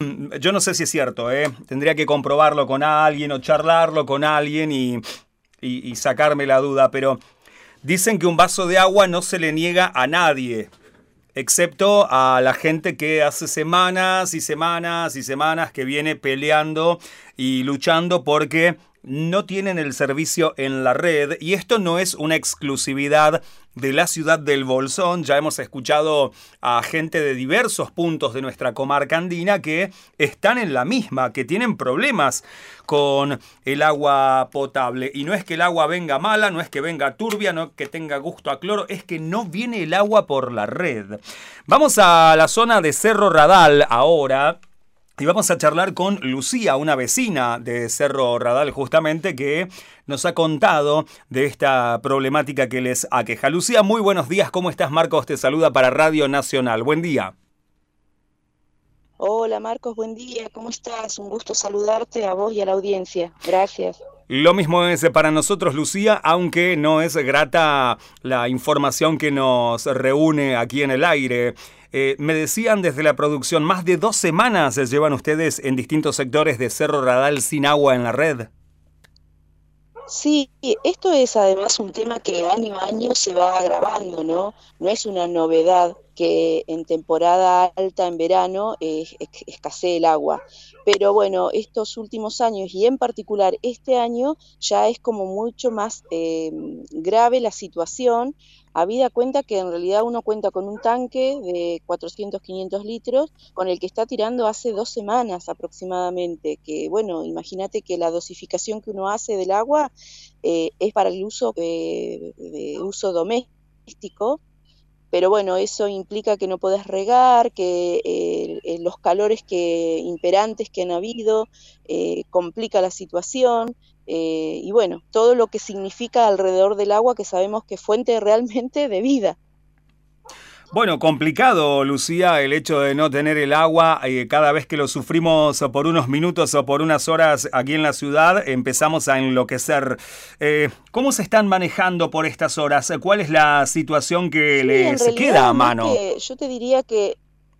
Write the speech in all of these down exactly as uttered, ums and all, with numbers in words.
yo no sé si es cierto, ¿eh? Tendría que comprobarlo con alguien o charlarlo con alguien y, y, y sacarme la duda, pero dicen que un vaso de agua no se le niega a nadie, excepto a la gente que hace semanas y semanas y semanas que viene peleando y luchando porque no tienen el servicio en la red. Y esto no es una exclusividad de la ciudad del Bolsón. Ya hemos escuchado a gente de diversos puntos de nuestra comarca andina que están en la misma, que tienen problemas con el agua potable. Y no es que el agua venga mala, no es que venga turbia, no es que tenga gusto a cloro, es que no viene el agua por la red. Vamos a la zona de Cerro Radal ahora. Y vamos a charlar con Lucía, una vecina de Cerro Radal justamente, que nos ha contado de esta problemática que les aqueja. Lucía, muy buenos días. ¿Cómo estás? Marcos te saluda para Radio Nacional. Buen día. Hola Marcos, buen día. ¿Cómo estás? Un gusto saludarte a vos y a la audiencia. Gracias. Lo mismo es para nosotros, Lucía, aunque no es grata la información que nos reúne aquí en el aire. Eh, me decían desde la producción, más de dos semanas llevan ustedes en distintos sectores de Cerro Radal sin agua en la red. Sí, esto es además un tema que año a año se va agravando, ¿no? No es una novedad que en temporada alta, en verano, eh, es- escasee el agua. Pero bueno, estos últimos años y en particular este año ya es como mucho más eh, grave la situación, habida cuenta que en realidad uno cuenta con un tanque de cuatrocientos, quinientos litros con el que está tirando hace dos semanas aproximadamente, que bueno, imagínate que la dosificación que uno hace del agua eh, es para el uso, eh, de uso doméstico, pero bueno, eso implica que no podés regar, que eh, eh, los calores que, imperantes que han habido eh, complica la situación, eh, y bueno, todo lo que significa alrededor del agua que sabemos que es fuente realmente de vida. Bueno, complicado, Lucía, el hecho de no tener el agua. Eh, cada vez que lo sufrimos por unos minutos o por unas horas aquí en la ciudad, empezamos a enloquecer. Eh, ¿Cómo se están manejando por estas horas? ¿Cuál es la situación que Sí, en les queda a realidad, más mano? que, yo te diría que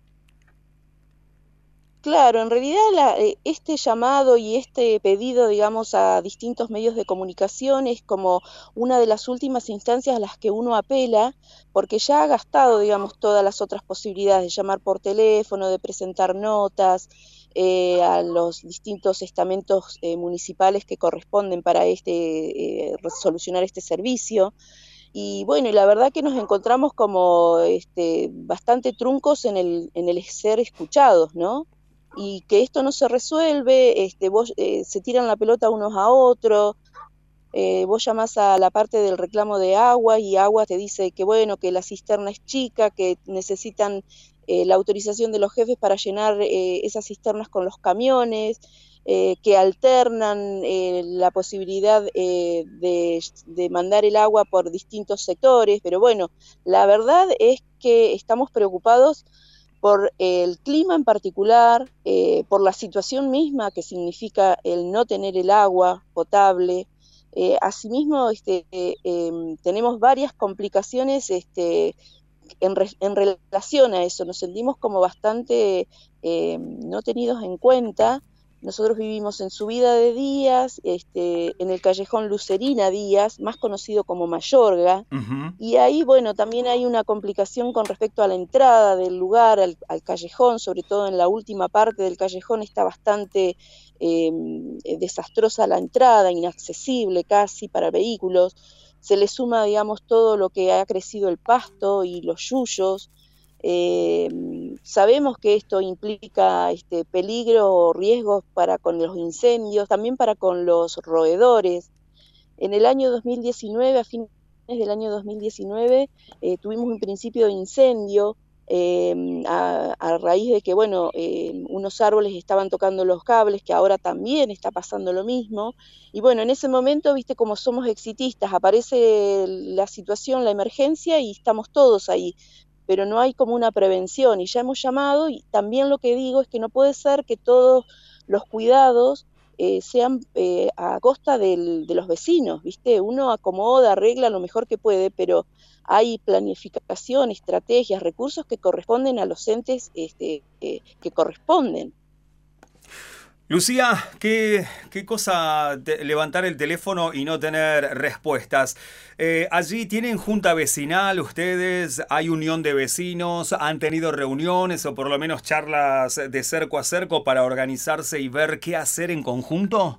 claro, en realidad la, eh, este llamado y este pedido, digamos, a distintos medios de comunicación es como una de las últimas instancias a las que uno apela, porque ya ha gastado, digamos, todas las otras posibilidades de llamar por teléfono, de presentar notas eh, a los distintos estamentos eh, municipales que corresponden para este eh, solucionar este servicio. Y bueno, y la verdad que nos encontramos como este, bastante truncos en el, en el ser escuchados, ¿no? Y que esto no se resuelve, este, vos, eh, se tiran la pelota unos a otros, eh, vos llamás a la parte del reclamo de agua y agua te dice que bueno, que la cisterna es chica, que necesitan eh, la autorización de los jefes para llenar eh, esas cisternas con los camiones, eh, que alternan eh, la posibilidad eh, de, de mandar el agua por distintos sectores, pero bueno, la verdad es que estamos preocupados por el clima en particular, eh, por la situación misma que significa el no tener el agua potable. Eh, asimismo, este, eh, em, tenemos varias complicaciones este, en, re- en relación a eso. Nos sentimos como bastante eh, no tenidos en cuenta. Nosotros vivimos en Subida de Díaz, este, en el callejón Lucerina Díaz, más conocido como Mayorga, Ujú. y ahí, bueno, también hay una complicación con respecto a la entrada del lugar al, al callejón, sobre todo en la última parte del callejón está bastante eh, desastrosa la entrada, inaccesible casi para vehículos. Se le suma, digamos, todo lo que ha crecido el pasto y los yuyos. Eh, Sabemos que esto implica este, peligro o riesgos para con los incendios, también para con los roedores. En el año dos mil diecinueve, a fines del año dos mil diecinueve, eh, tuvimos un principio de incendio eh, a, a, raíz de que, bueno, eh, unos árboles estaban tocando los cables, que ahora también está pasando lo mismo. Y bueno, en ese momento, viste, como somos exitistas, aparece la situación, la emergencia y estamos todos ahí, pero no hay como una prevención y ya hemos llamado y también lo que digo es que no puede ser que todos los cuidados eh, sean eh, a costa del, de los vecinos, ¿viste? Uno acomoda, arregla lo mejor que puede, pero hay planificación, estrategias, recursos que corresponden a los entes este, eh, que corresponden. Lucía, qué, qué cosa te- levantar el teléfono y no tener respuestas. Eh, allí tienen junta vecinal, ustedes, hay unión de vecinos, han tenido reuniones o por lo menos charlas de cerco a cerco para organizarse y ver qué hacer en conjunto.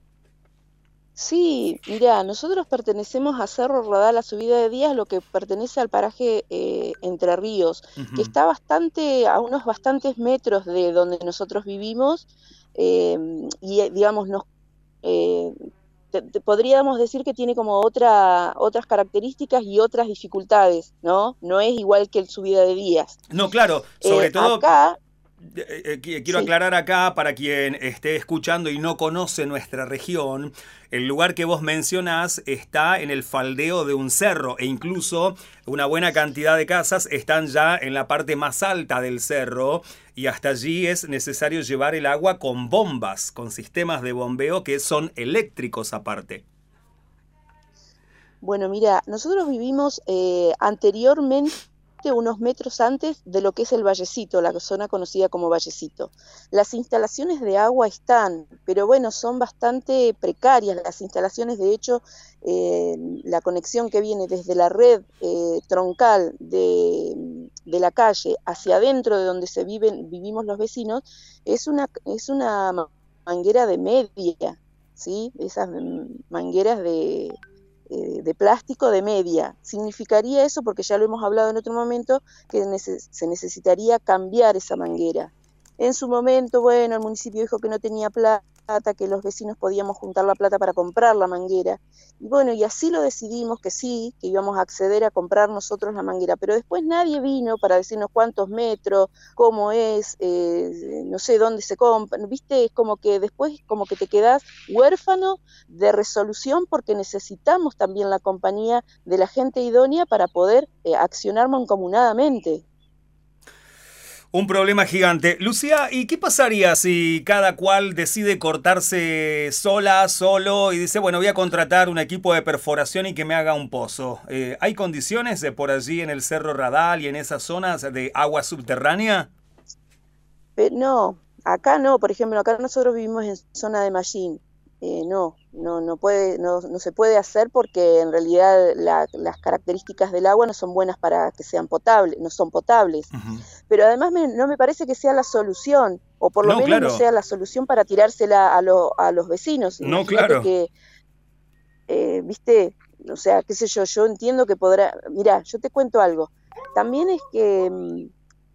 Sí, mira, nosotros pertenecemos a Cerro Rodal, a Subida de Díaz, lo que pertenece al paraje eh, Entre Ríos, que Ujú. está bastante, a unos bastantes metros de donde nosotros vivimos, eh, y eh, digamos, nos, eh, te, te podríamos decir que tiene como otra, otras características y otras dificultades, ¿no? No es igual que el Subida de Díaz. No, claro, Eh, sobre todo acá, eh, eh, qui- quiero sí. aclarar acá para quien esté escuchando y no conoce nuestra región, el lugar que vos mencionás está en el faldeo de un cerro e incluso una buena cantidad de casas están ya en la parte más alta del cerro y hasta allí es necesario llevar el agua con bombas, con sistemas de bombeo que son eléctricos aparte. Bueno, mira, nosotros vivimos eh, anteriormente, unos metros antes de lo que es el Vallecito, la zona conocida como Vallecito. Las instalaciones de agua están, pero bueno, son bastante precarias las instalaciones. De hecho, eh, la conexión que viene desde la red eh, troncal de, de la calle hacia adentro de donde se viven, vivimos los vecinos, es una, es una manguera de media, ¿sí? Esas mm, mangueras de eh, de plástico de media. Significaría eso, porque ya lo hemos hablado en otro momento, que neces se necesitaría cambiar esa manguera. En su momento, bueno, el municipio dijo que no tenía plata, que los vecinos podíamos juntar la plata para comprar la manguera. Y bueno, y así lo decidimos que sí, que íbamos a acceder a comprar nosotros la manguera, pero después nadie vino para decirnos cuántos metros, cómo es, eh, no sé dónde se compra, viste, es como que después como que te quedás huérfano de resolución porque necesitamos también la compañía de la gente idónea para poder eh, accionar mancomunadamente. Un problema gigante. Lucía, ¿y qué pasaría si cada cual decide cortarse sola, solo y dice, bueno, voy a contratar un equipo de perforación y que me haga un pozo? Eh, ¿hay condiciones de por allí en el Cerro Radal y en esas zonas de agua subterránea? Pero no, acá no, por ejemplo, acá nosotros vivimos en zona de Mallín. Eh, no, no, no puede, no, no se puede hacer porque en realidad la, las características del agua no son buenas para que sean potables, no son potables. Ujú. Pero además me, no me parece que sea la solución, o por lo No, menos no claro, sea la solución para tirársela a, lo, a los vecinos. no, Imagínate claro. que eh, viste, o sea, qué sé yo, yo entiendo que podrá, mira, yo te cuento algo, también es que mm,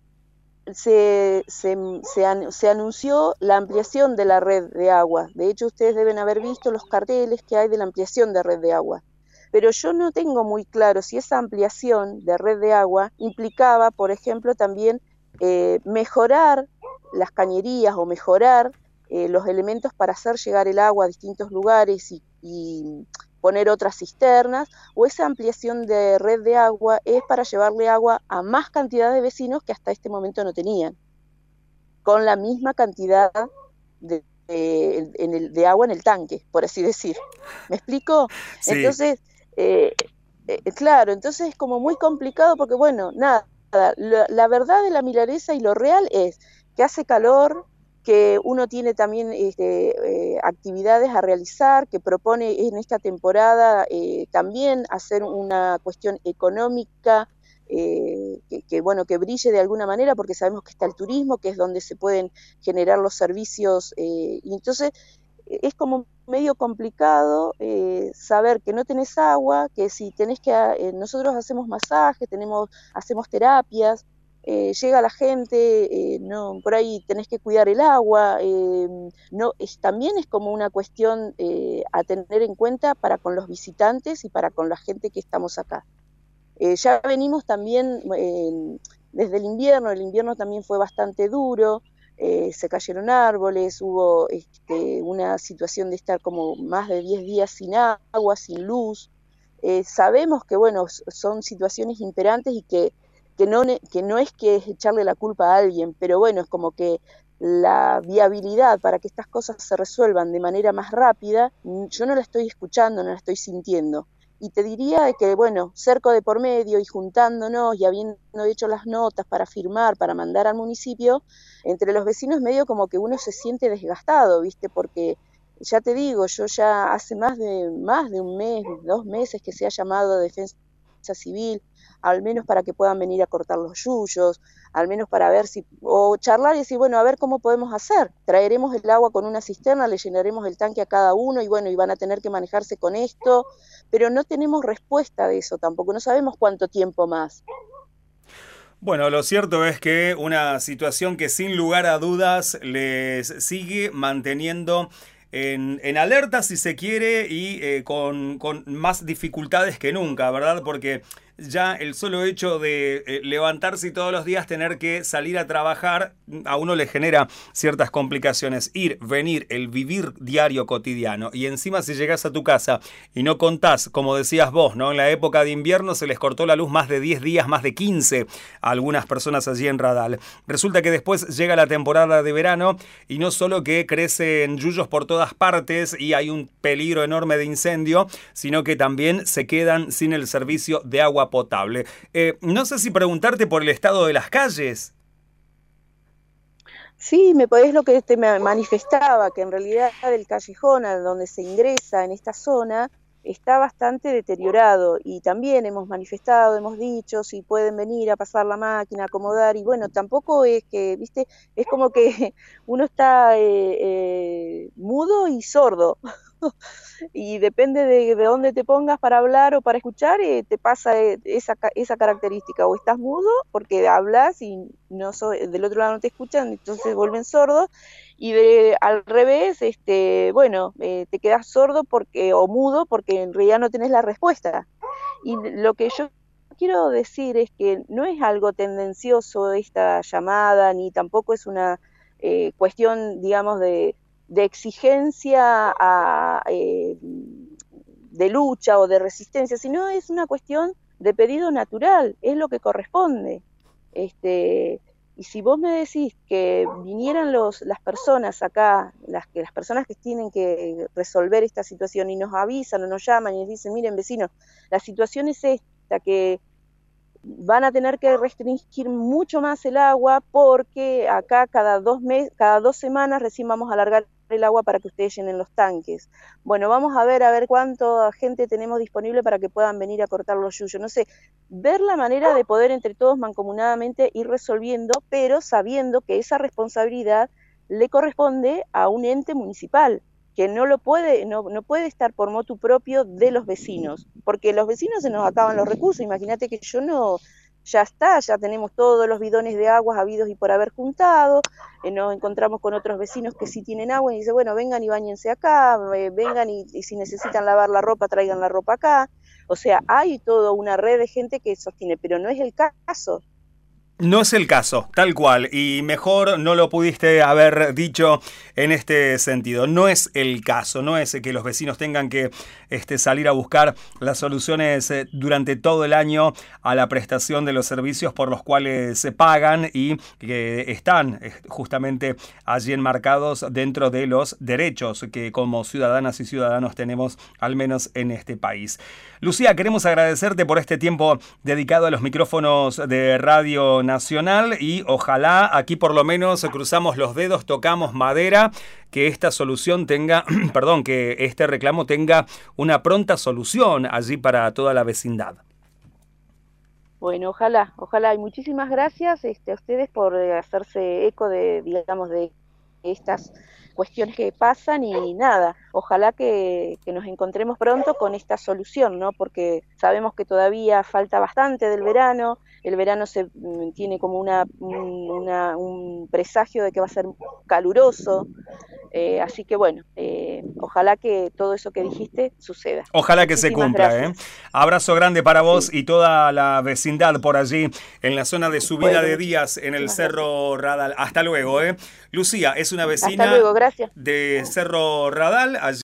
se, se, se, an- se anunció la ampliación de la red de agua, de hecho ustedes deben haber visto los carteles que hay de la ampliación de red de agua, pero yo no tengo muy claro si esa ampliación de red de agua implicaba, por ejemplo, también eh, mejorar las cañerías o mejorar eh, los elementos para hacer llegar el agua a distintos lugares y, y poner otras cisternas, o esa ampliación de red de agua es para llevarle agua a más cantidad de vecinos que hasta este momento no tenían, con la misma cantidad de, de, en el, de agua en el tanque, por así decir. ¿Me explico? Sí. Entonces, eh, eh, claro, entonces es como muy complicado porque, bueno, nada, la, la verdad de la milanesa y lo real es que hace calor, que uno tiene también este, eh, actividades a realizar, que propone en esta temporada eh, también hacer una cuestión económica, eh, que, que, bueno, que brille de alguna manera, porque sabemos que está el turismo, que es donde se pueden generar los servicios, eh, y entonces es como medio complicado eh, saber que no tenés agua, que si tenés que, eh, nosotros hacemos masajes, tenemos, hacemos terapias, eh, llega la gente, eh, no, por ahí tenés que cuidar el agua, eh, no, es, también es como una cuestión eh, a tener en cuenta para con los visitantes y para con la gente que estamos acá. Eh, ya venimos también eh, desde el invierno, el invierno también fue bastante duro, eh, se cayeron árboles, hubo este, una situación de estar como más de diez días sin agua, sin luz. Eh, sabemos que, bueno, son situaciones imperantes y que, que, no, que no es que es echarle la culpa a alguien, pero bueno, es como que la viabilidad para que estas cosas se resuelvan de manera más rápida, yo no la estoy escuchando, no la estoy sintiendo. y te diría que, bueno, cerco de por medio y juntándonos y habiendo hecho las notas para firmar, para mandar al municipio, entre los vecinos medio como que uno se siente desgastado, ¿viste? Porque ya te digo, yo ya hace más de, más de un mes, dos meses que se ha llamado a Defensa Civil, al menos para que puedan venir a cortar los yuyos, al menos para ver si, o charlar y decir, bueno, a ver cómo podemos hacer, traeremos el agua con una cisterna, le llenaremos el tanque a cada uno y bueno, y van a tener que manejarse con esto, pero no tenemos respuesta de eso tampoco, no sabemos cuánto tiempo más. Bueno, lo cierto es que una situación que sin lugar a dudas les sigue manteniendo en, en alerta, si se quiere, y eh, con, con más dificultades que nunca, ¿verdad? Porque ya el solo hecho de eh, levantarse y todos los días tener que salir a trabajar, a uno le genera ciertas complicaciones. Ir, venir, el vivir diario cotidiano. Y encima si llegás a tu casa y no contás, como decías vos, ¿no? En la época de invierno se les cortó la luz más de diez días, más de quince a algunas personas allí en Radal. Resulta que después llega la temporada de verano y no solo que crecen yuyos por todas partes y hay un peligro enorme de incendio, sino que también se quedan sin el servicio de agua potable. Eh, no sé si preguntarte por el estado de las calles. Sí, me es lo que te manifestaba, que en realidad el callejón a donde se ingresa en esta zona está bastante deteriorado y también hemos manifestado, hemos dicho si pueden venir a pasar la máquina, acomodar y bueno, tampoco es que, viste, es como que uno está eh, eh, mudo y sordo y depende de, de dónde te pongas para hablar o para escuchar, eh, te pasa eh, esa, esa característica, o estás mudo porque hablas y no so, del otro lado no te escuchan, entonces se vuelven sordos, y de, al revés, este, bueno, eh, te quedas sordo porque, o mudo porque en realidad no tenés la respuesta. Y lo que yo quiero decir es que no es algo tendencioso esta llamada, ni tampoco es una eh, cuestión, digamos, de de exigencia a, eh, de lucha o de resistencia, sino es una cuestión de pedido natural, es lo que corresponde. Este, y si vos me decís que vinieran los, las personas acá, las, las personas que tienen que resolver esta situación y nos avisan o nos llaman y nos dicen, miren vecinos, la situación es esta, que van a tener que restringir mucho más el agua porque acá cada dos, mes, cada dos semanas recién vamos a alargar el agua para que ustedes llenen los tanques. Bueno, vamos a ver a ver cuánta gente tenemos disponible para que puedan venir a cortar los yuyos. No sé, ver la manera de poder entre todos mancomunadamente ir resolviendo, pero sabiendo que esa responsabilidad le corresponde a un ente municipal, que no lo puede, no, no puede estar por motu propio de los vecinos, porque los vecinos se nos acaban los recursos. Imagínate que yo no, ya está, ya tenemos todos los bidones de agua habidos y por haber juntado, eh, nos encontramos con otros vecinos que sí tienen agua y dicen, bueno, vengan y báñense acá, eh, vengan y, y si necesitan lavar la ropa, traigan la ropa acá. O sea, hay toda una red de gente que sostiene, pero no es el caso. No es el caso, tal cual, y mejor no lo pudiste haber dicho en este sentido. No es el caso, no es que los vecinos tengan que este, salir a buscar las soluciones eh, durante todo el año a la prestación de los servicios por los cuales se pagan y que están eh, justamente allí enmarcados dentro de los derechos que como ciudadanas y ciudadanos tenemos, al menos en este país. Lucía, queremos agradecerte por este tiempo dedicado a los micrófonos de Radio Nacional y ojalá aquí por lo menos cruzamos los dedos, tocamos madera, que esta solución tenga, perdón, que este reclamo tenga una pronta solución allí para toda la vecindad. Bueno, ojalá, ojalá, y muchísimas gracias este, a ustedes por eh, hacerse eco de, digamos, de estas cuestiones que pasan y nada, ojalá que, que nos encontremos pronto con esta solución, ¿no? Porque sabemos que todavía falta bastante del verano, el verano se tiene como una, una un presagio de que va a ser caluroso, eh, así que bueno, eh, ojalá que todo eso que dijiste suceda. Ojalá que se cumpla, ¿eh? Abrazo grande para vos sí. Y toda la vecindad por allí, en la zona de Subida bueno, de Díaz, en el Cerro Radal. Hasta luego, ¿eh? Lucía es una vecina Hasta luego, gracias. de Cerro Radal. Allí